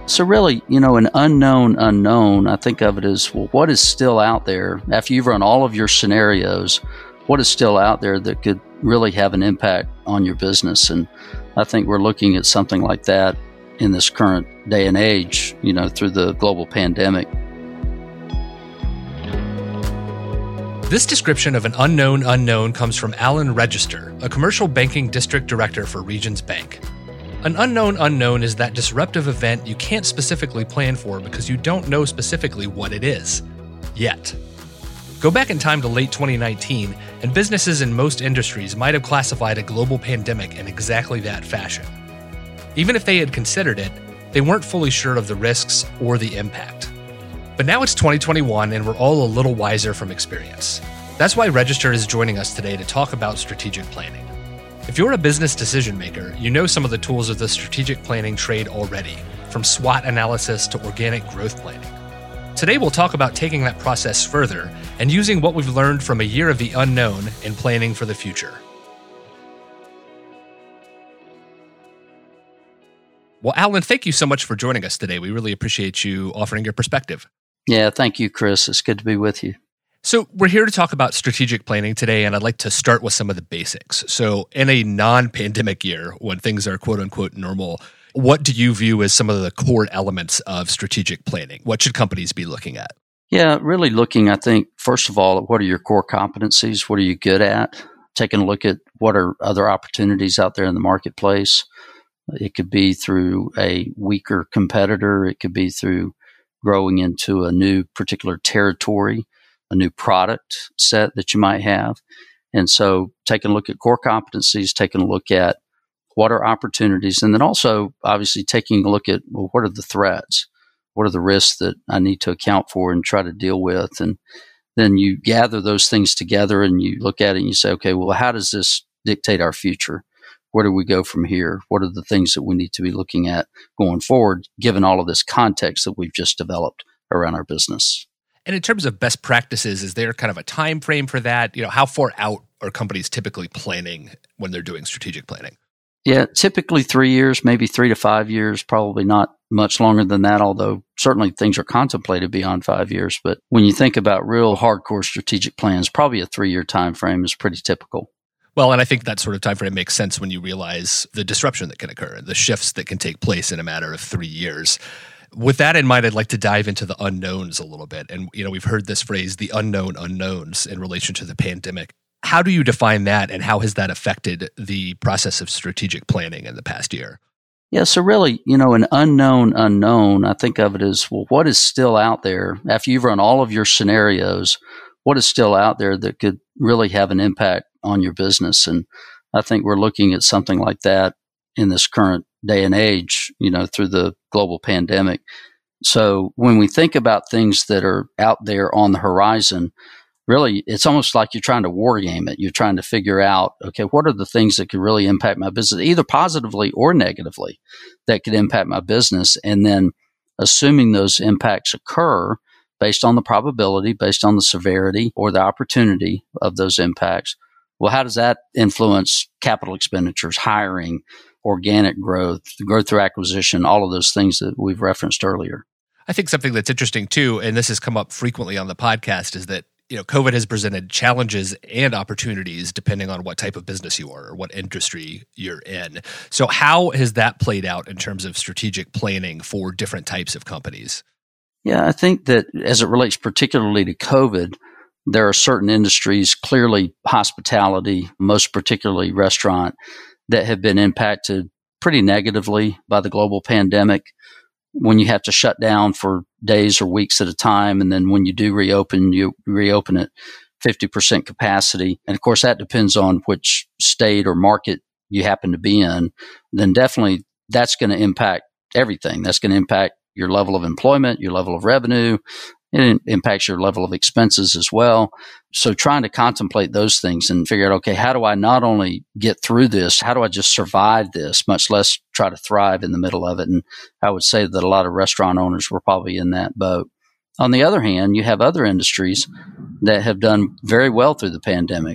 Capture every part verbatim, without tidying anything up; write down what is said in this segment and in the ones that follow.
So really, you know, an unknown unknown, I think of it as, well, what is still out there after you've run all of your scenarios? What is still out there that could really have an impact on your business? And I think we're looking at something like that in this current day and age, you know, through the global pandemic. This description of an unknown unknown comes from Alan Register, a commercial banking district director for Regions Bank. An unknown unknown is that disruptive event you can't specifically plan for because you don't know specifically what it is. Yet. Go back in time to late twenty nineteen, and businesses in most industries might have classified a global pandemic in exactly that fashion. Even if they had considered it, they weren't fully sure of the risks or the impact. But now it's twenty twenty-one, and we're all a little wiser from experience. That's why Register is joining us today to talk about strategic planning. If you're a business decision maker, you know some of the tools of the strategic planning trade already, from SWOT analysis to organic growth planning. Today we'll talk about taking that process further and using what we've learned from a year of the unknown in planning for the future. Well, Alan, thank you so much for joining us today. We really appreciate you offering your perspective. Yeah, thank you, Chris. It's good to be with you. So we're here to talk about strategic planning today, and I'd like to start with some of the basics. So in a non-pandemic year, when things are quote-unquote normal, what do you view as some of the core elements of strategic planning? What should companies be looking at? Yeah, really looking, I think, first of all, at what are your core competencies? What are you good at? Taking a look at what are other opportunities out there in the marketplace. It could be through a weaker competitor. It could be through growing into a new particular territory, a new product set that you might have. And so taking a look at core competencies, taking a look at what are opportunities, and then also obviously taking a look at, well, what are the threats? What are the risks that I need to account for and try to deal with? And then you gather those things together and you look at it and you say, okay, well, how does this dictate our future? Where do we go from here? What are the things that we need to be looking at going forward, given all of this context that we've just developed around our business? And in terms of best practices, is there kind of a time frame for that? You know, how far out are companies typically planning when they're doing strategic planning? Yeah, typically three years, maybe three to five years, probably not much longer than that, although certainly things are contemplated beyond five years. But when you think about real hardcore strategic plans, probably a three-year time frame is pretty typical. Well, and I think that sort of time frame makes sense when you realize the disruption that can occur, the shifts that can take place in a matter of three years. With that in mind, I'd like to dive into the unknowns a little bit. And, you know, we've heard this phrase, the unknown unknowns, in relation to the pandemic. How do you define that, and how has that affected the process of strategic planning in the past year? Yeah, so really, you know, an unknown unknown, I think of it as, well, what is still out there after you've run all of your scenarios? What is still out there that could really have an impact on your business? And I think we're looking at something like that in this current day and age, you know, through the global pandemic. So when we think about things that are out there on the horizon, really, it's almost like you're trying to war game it. You're trying to figure out, okay, what are the things that could really impact my business, either positively or negatively, that could impact my business? And then assuming those impacts occur based on the probability, based on the severity or the opportunity of those impacts, well, how does that influence capital expenditures, hiring, organic growth, growth through acquisition, all of those things that we've referenced earlier? I think something that's interesting too, and this has come up frequently on the podcast, is that, you know, COVID has presented challenges and opportunities depending on what type of business you are or what industry you're in. So how has that played out in terms of strategic planning for different types of companies? Yeah, I think that as it relates particularly to COVID, there are certain industries, clearly hospitality, most particularly restaurant, that have been impacted pretty negatively by the global pandemic. When you have to shut down for days or weeks at a time, and then when you do reopen, you reopen at fifty percent capacity. And of course, that depends on which state or market you happen to be in. Then definitely that's going to impact everything. That's going to impact your level of employment, your level of revenue. It impacts your level of expenses as well. So trying to contemplate those things and figure out, okay, how do I not only get through this, how do I just survive this, much less try to thrive in the middle of it? And I would say that a lot of restaurant owners were probably in that boat. On the other hand, you have other industries that have done very well through the pandemic,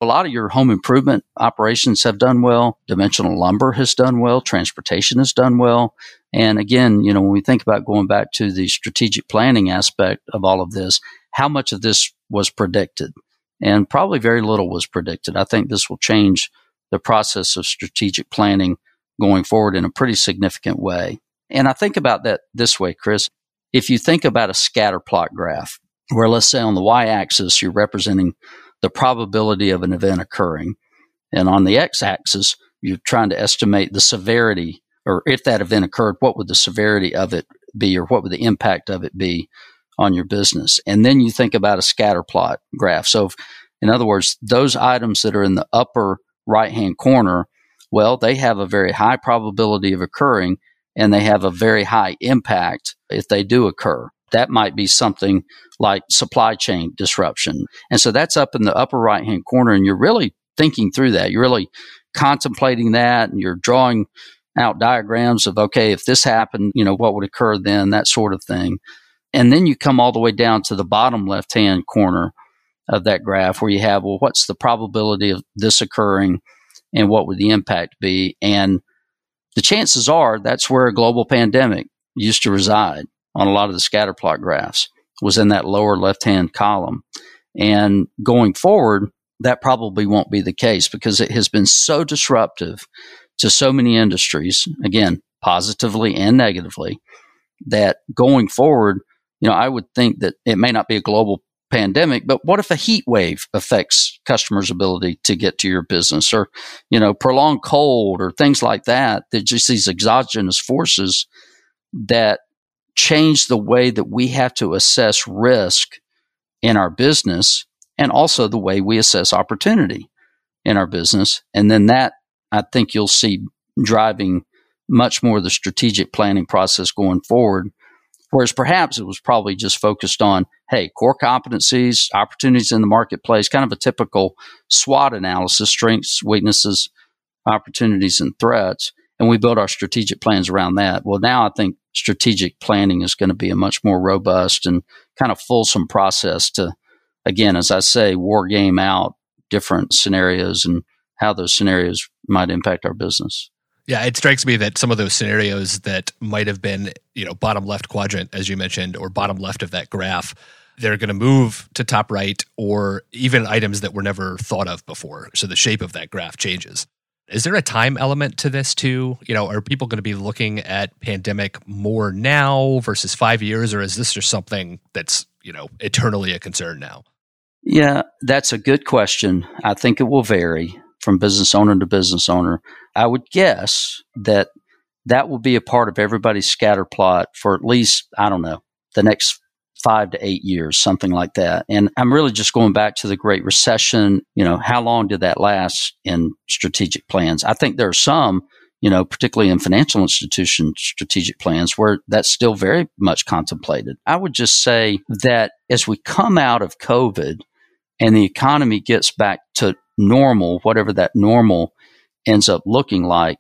A lot of your home improvement operations have done well. Dimensional lumber has done well. Transportation has done well. And again, you know, when we think about going back to the strategic planning aspect of all of this, how much of this was predicted? And probably very little was predicted. I think this will change the process of strategic planning going forward in a pretty significant way. And I think about that this way, Chris. If you think about a scatter plot graph, where let's say on the y-axis, you're representing the probability of an event occurring. And on the x-axis, you're trying to estimate the severity, or if that event occurred, what would the severity of it be, or what would the impact of it be on your business? And then you think about a scatter plot graph. So if, in other words, those items that are in the upper right-hand corner, well, they have a very high probability of occurring, and they have a very high impact if they do occur. That might be something like supply chain disruption. And so that's up in the upper right-hand corner, and you're really thinking through that. You're really contemplating that, and you're drawing out diagrams of, okay, if this happened, you know, what would occur then, that sort of thing. And then you come all the way down to the bottom left-hand corner of that graph where you have, well, what's the probability of this occurring and what would the impact be? And the chances are that's where a global pandemic used to reside on a lot of the scatter plot graphs, was in that lower left-hand column. And going forward, that probably won't be the case because it has been so disruptive to so many industries, again, positively and negatively, that going forward, you know, I would think that it may not be a global pandemic, but what if a heat wave affects customers' ability to get to your business, or, you know, prolonged cold or things like that, that just these exogenous forces that change the way that we have to assess risk in our business and also the way we assess opportunity in our business. And then that, I think you'll see driving much more of the strategic planning process going forward. Whereas perhaps it was probably just focused on, hey, core competencies, opportunities in the marketplace, kind of a typical SWOT analysis, strengths, weaknesses, opportunities, and threats. And we build our strategic plans around that. Well, now I think strategic planning is going to be a much more robust and kind of fulsome process to, again, as I say, war game out different scenarios and how those scenarios might impact our business. Yeah, it strikes me that some of those scenarios that might have been, you know, bottom left quadrant, as you mentioned, or bottom left of that graph, they're going to move to top right, or even items that were never thought of before. So the shape of that graph changes. Is there a time element to this too? You know, are people going to be looking at pandemic more now versus five years, or is this just something that's, you know, eternally a concern now? Yeah, that's a good question. I think it will vary from business owner to business owner. I would guess that that will be a part of everybody's scatter plot for at least, I don't know, the next five to eight years, something like that. And I'm really just going back to the Great Recession. You know, how long did that last in strategic plans? I think there are some, you know, particularly in financial institution strategic plans where that's still very much contemplated. I would just say that as we come out of COVID and the economy gets back to normal, whatever that normal ends up looking like,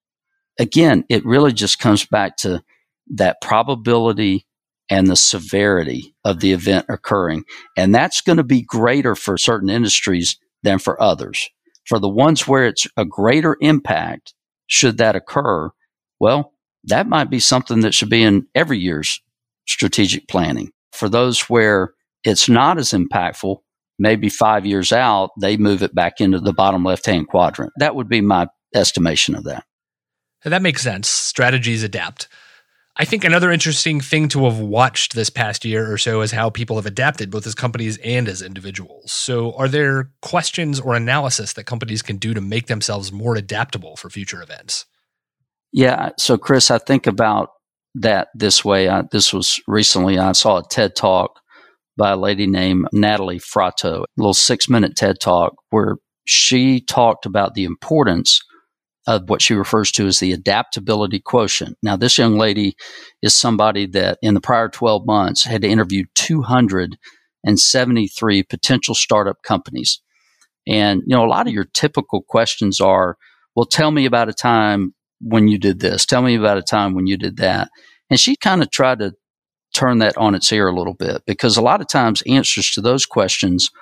again, it really just comes back to that probability and the severity of the event occurring. And that's going to be greater for certain industries than for others. For the ones where it's a greater impact, should that occur, well, that might be something that should be in every year's strategic planning. For those where it's not as impactful, maybe five years out, they move it back into the bottom left-hand quadrant. That would be my estimation of that. That makes sense. Strategies adapt. I think another interesting thing to have watched this past year or so is how people have adapted, both as companies and as individuals. So are there questions or analysis that companies can do to make themselves more adaptable for future events? Yeah. So, Chris, I think about that this way. I, this was recently, I saw a TED Talk by a lady named Natalie Fratto, a little six-minute TED Talk where she talked about the importance of what she refers to as the adaptability quotient. Now, this young lady is somebody that in the prior twelve months had interviewed two hundred seventy-three potential startup companies. And, you know, a lot of your typical questions are, well, tell me about a time when you did this. Tell me about a time when you did that. And she kind of tried to turn that on its ear a little bit, because a lot of times answers to those questions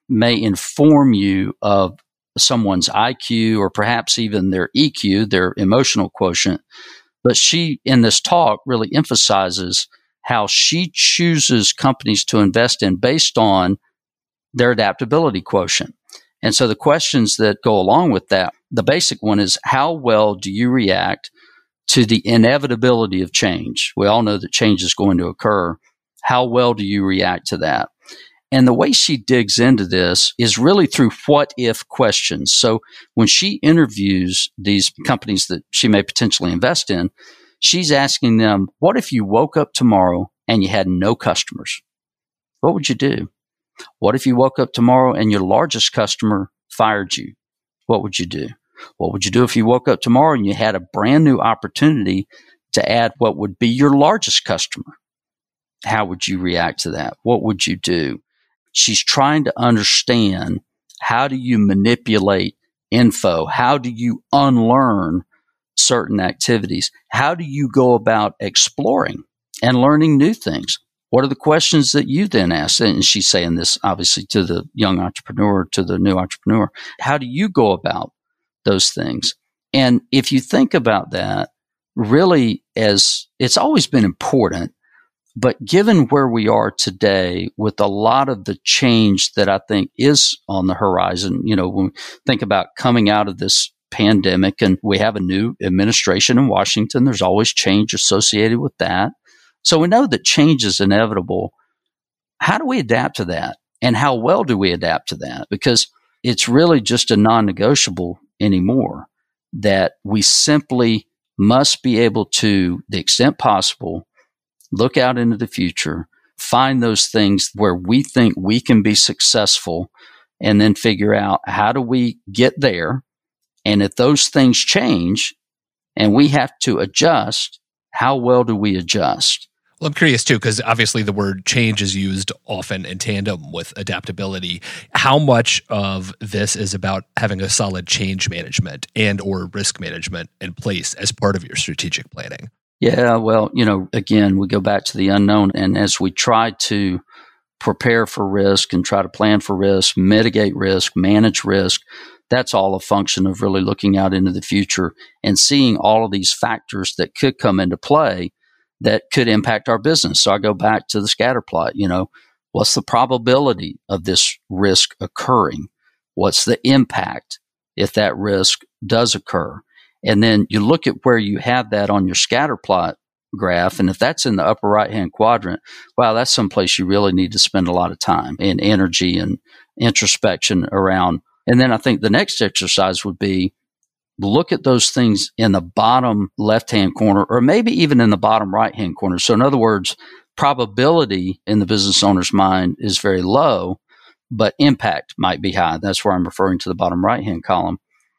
may inform you of someone's I Q or perhaps even their E Q, their emotional quotient. But she, in this talk, really emphasizes how she chooses companies to invest in based on their adaptability quotient. And so the questions that go along with that, the basic one is, how well do you react to the inevitability of change? We all know that change is going to occur. How well do you react to that? And the way she digs into this is really through what if questions. So when she interviews these companies that she may potentially invest in, she's asking them, what if you woke up tomorrow and you had no customers? What would you do? What if you woke up tomorrow and your largest customer fired you? What would you do? What would you do if you woke up tomorrow and you had a brand new opportunity to add what would be your largest customer? How would you react to that? What would you do? She's trying to understand, how do you manipulate info? How do you unlearn certain activities? How do you go about exploring and learning new things? What are the questions that you then ask? And she's saying this obviously to the young entrepreneur, to the new entrepreneur. How do you go about those things? And if you think about that, really, as it's always been important, but given where we are today with a lot of the change that I think is on the horizon, you know, when we think about coming out of this pandemic and we have a new administration in Washington, there's always change associated with that. So we know that change is inevitable. How do we adapt to that? And how well do we adapt to that? Because it's really just a non-negotiable anymore that we simply must be able to, the extent possible, look out into the future, find those things where we think we can be successful, and then figure out, how do we get there? And if those things change and we have to adjust, how well do we adjust? Well, I'm curious too, because obviously the word change is used often in tandem with adaptability. How much of this is about having a solid change management and or risk management in place as part of your strategic planning? Yeah, well, you know, again, we go back to the unknown. And as we try to prepare for risk and try to plan for risk, mitigate risk, manage risk, that's all a function of really looking out into the future and seeing all of these factors that could come into play that could impact our business. So I go back to the scatter plot. You know, what's the probability of this risk occurring? What's the impact if that risk does occur? And then you look at where you have that on your scatter plot graph. And if that's in the upper right-hand quadrant, wow, that's someplace you really need to spend a lot of time and energy and introspection around. And then I think the next exercise would be, look at those things in the bottom left-hand corner, or maybe even in the bottom right-hand corner. So in other words, probability in the business owner's mind is very low, but impact might be high. That's where I'm referring to the bottom right-hand column.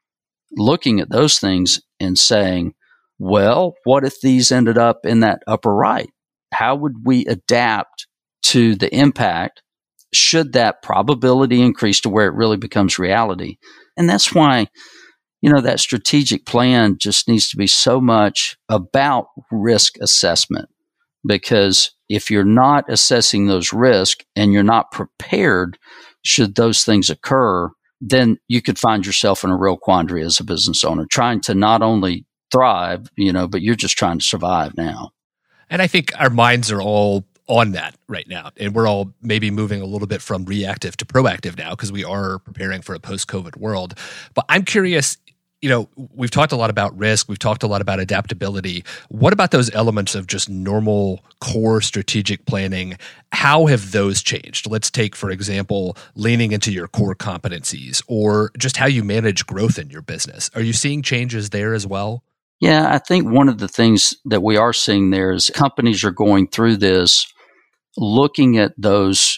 Looking at those things and saying, well, what if these ended up in that upper right? How would we adapt to the impact should that probability increase to where it really becomes reality? And that's why, you know, that strategic plan just needs to be so much about risk assessment, because if you're not assessing those risks and you're not prepared should those things occur, then you could find yourself in a real quandary as a business owner, trying to not only thrive, you know, but you're just trying to survive now. And I think our minds are all on that right now. And we're all maybe moving a little bit from reactive to proactive now because we are preparing for a post-COVID world. But I'm curious, you know, we've talked a lot about risk. We've talked a lot about adaptability. What about those elements of just normal core strategic planning? How have those changed? Let's take, for example, leaning into your core competencies or just how you manage growth in your business. Are you seeing changes there as well? Yeah, I think one of the things that we are seeing there is companies are going through this, looking at those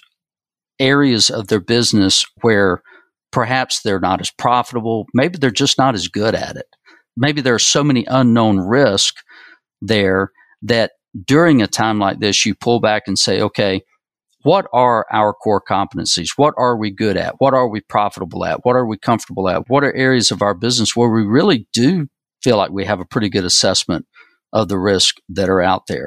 areas of their business where perhaps they're not as profitable. Maybe they're just not as good at it. Maybe there are so many unknown risks there that during a time like this, you pull back and say, okay, what are our core competencies? What are we good at? What are we profitable at? What are we comfortable at? What are areas of our business where we really do feel like we have a pretty good assessment of the risk that are out there?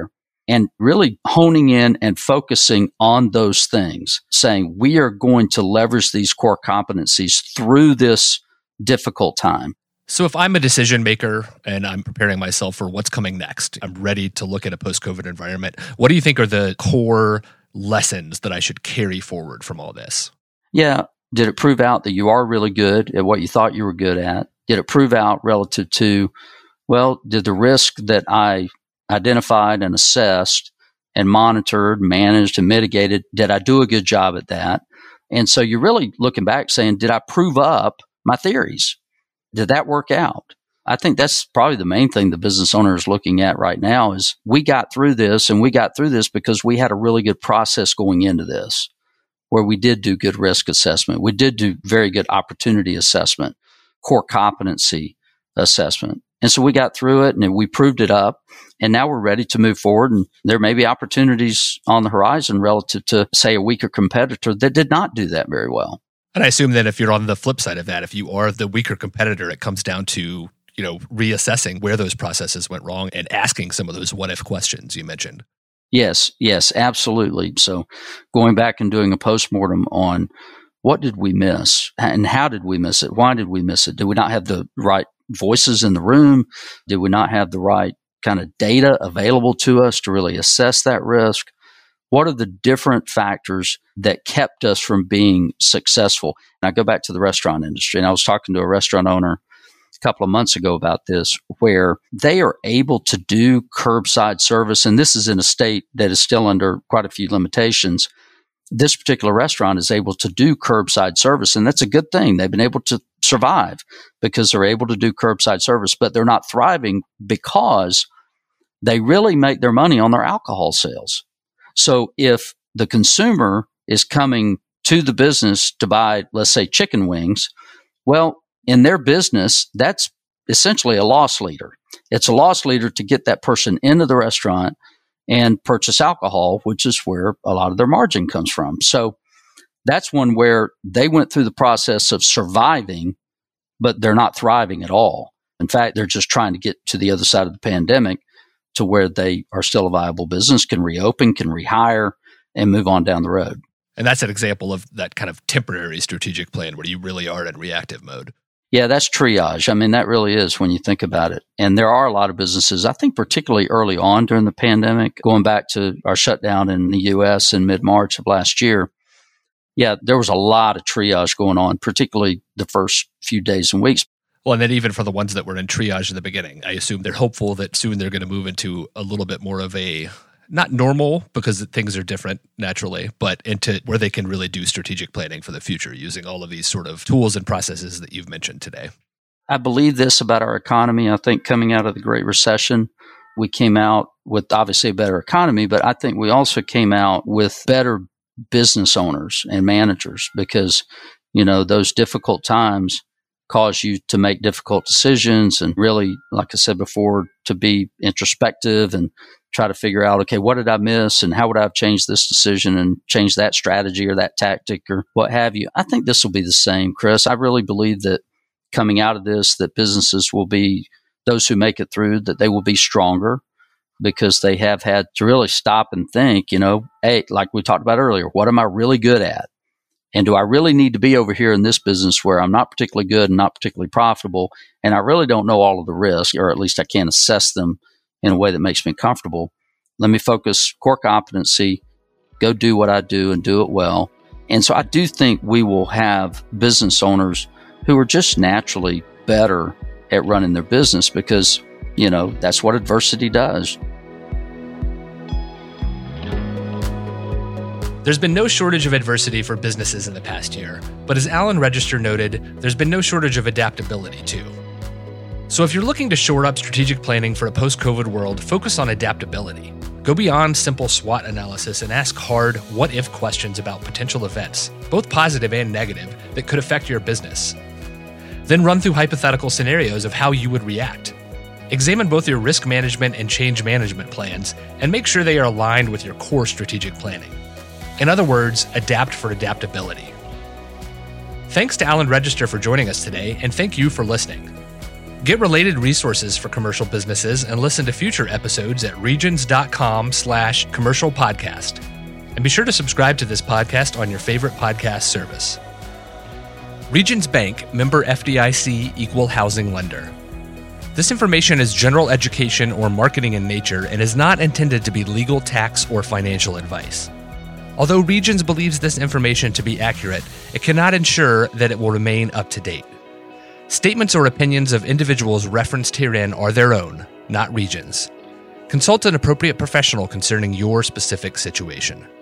and really honing in and focusing on those things, saying we are going to leverage these core competencies through this difficult time. So if I'm a decision maker and I'm preparing myself for what's coming next, I'm ready to look at a post-COVID environment, what do you think are the core lessons that I should carry forward from all this? Yeah. Did it prove out that you are really good at what you thought you were good at? Did it prove out relative to, well, did the risk that I identified and assessed and monitored, managed, and mitigated, did I do a good job at that? And so you're really looking back saying, did I prove up my theories? Did that work out? I think that's probably the main thing the business owner is looking at right now is we got through this, and we got through this because we had a really good process going into this, where we did do good risk assessment. We did do very good opportunity assessment, core competency assessment. And so we got through it and we proved it up, and now we're ready to move forward. And there may be opportunities on the horizon relative to, say, a weaker competitor that did not do that very well. And I assume that if you're on the flip side of that, if you are the weaker competitor, it comes down to, you know, reassessing where those processes went wrong and asking some of those what-if questions you mentioned. Yes, yes, absolutely. So going back and doing a postmortem on what did we miss and how did we miss it? Why did we miss it? Did we not have the right voices in the room? Did we not have the right kind of data available to us to really assess that risk? What are the different factors that kept us from being successful? And I go back to the restaurant industry, and I was talking to a restaurant owner a couple of months ago about this, where they are able to do curbside service. And this is in a state that is still under quite a few limitations. This particular restaurant is able to do curbside service, and that's a good thing. They've been able to survive because they're able to do curbside service, but they're not thriving because they really make their money on their alcohol sales. So if the consumer is coming to the business to buy, let's say, chicken wings, well, in their business, that's essentially a loss leader. It's a loss leader to get that person into the restaurant and purchase alcohol, which is where a lot of their margin comes from. So that's one where they went through the process of surviving, but they're not thriving at all. In fact, they're just trying to get to the other side of the pandemic to where they are still a viable business, can reopen, can rehire, and move on down the road. And that's an example of that kind of temporary strategic plan where you really are in reactive mode. Yeah, that's triage. I mean, that really is when you think about it. And there are a lot of businesses, I think particularly early on during the pandemic, going back to our shutdown in the U S in mid-March of last year. Yeah, there was a lot of triage going on, particularly the first few days and weeks. Well, and then even for the ones that were in triage in the beginning, I assume they're hopeful that soon they're going to move into a little bit more of a, not normal because things are different naturally, but into where they can really do strategic planning for the future using all of these sort of tools and processes that you've mentioned today. I believe this about our economy. I think coming out of the Great Recession, we came out with obviously a better economy, but I think we also came out with better business owners and managers because, you know, those difficult times cause you to make difficult decisions and really, like I said before, to be introspective and try to figure out, okay, what did I miss and how would I have changed this decision and changed that strategy or that tactic or what have you. I think this will be the same, Chris. I really believe that coming out of this, that businesses will be, those who make it through, that they will be stronger because they have had to really stop and think, you know, hey, like we talked about earlier, what am I really good at? And do I really need to be over here in this business where I'm not particularly good and not particularly profitable, and I really don't know all of the risks, or at least I can't assess them in a way that makes me comfortable? Let me focus core competency, go do what I do and do it well. And so I do think we will have business owners who are just naturally better at running their business because, you know, that's what adversity does. There's been no shortage of adversity for businesses in the past year, but as Alan Register noted, there's been no shortage of adaptability too. So if you're looking to shore up strategic planning for a post-COVID world, focus on adaptability. Go beyond simple SWOT analysis and ask hard what-if questions about potential events, both positive and negative, that could affect your business. Then run through hypothetical scenarios of how you would react. Examine both your risk management and change management plans, and make sure they are aligned with your core strategic planning. In other words, adapt for adaptability. Thanks to Alan Register for joining us today, and thank you for listening. Get related resources for commercial businesses and listen to future episodes at regions.com slash commercial podcast. And be sure to subscribe to this podcast on your favorite podcast service. Regions Bank, member F D I C, equal housing lender. This information is general education or marketing in nature and is not intended to be legal, tax, or financial advice. Although Regions believes this information to be accurate, it cannot ensure that it will remain up to date. Statements or opinions of individuals referenced herein are their own, not Regions. Consult an appropriate professional concerning your specific situation.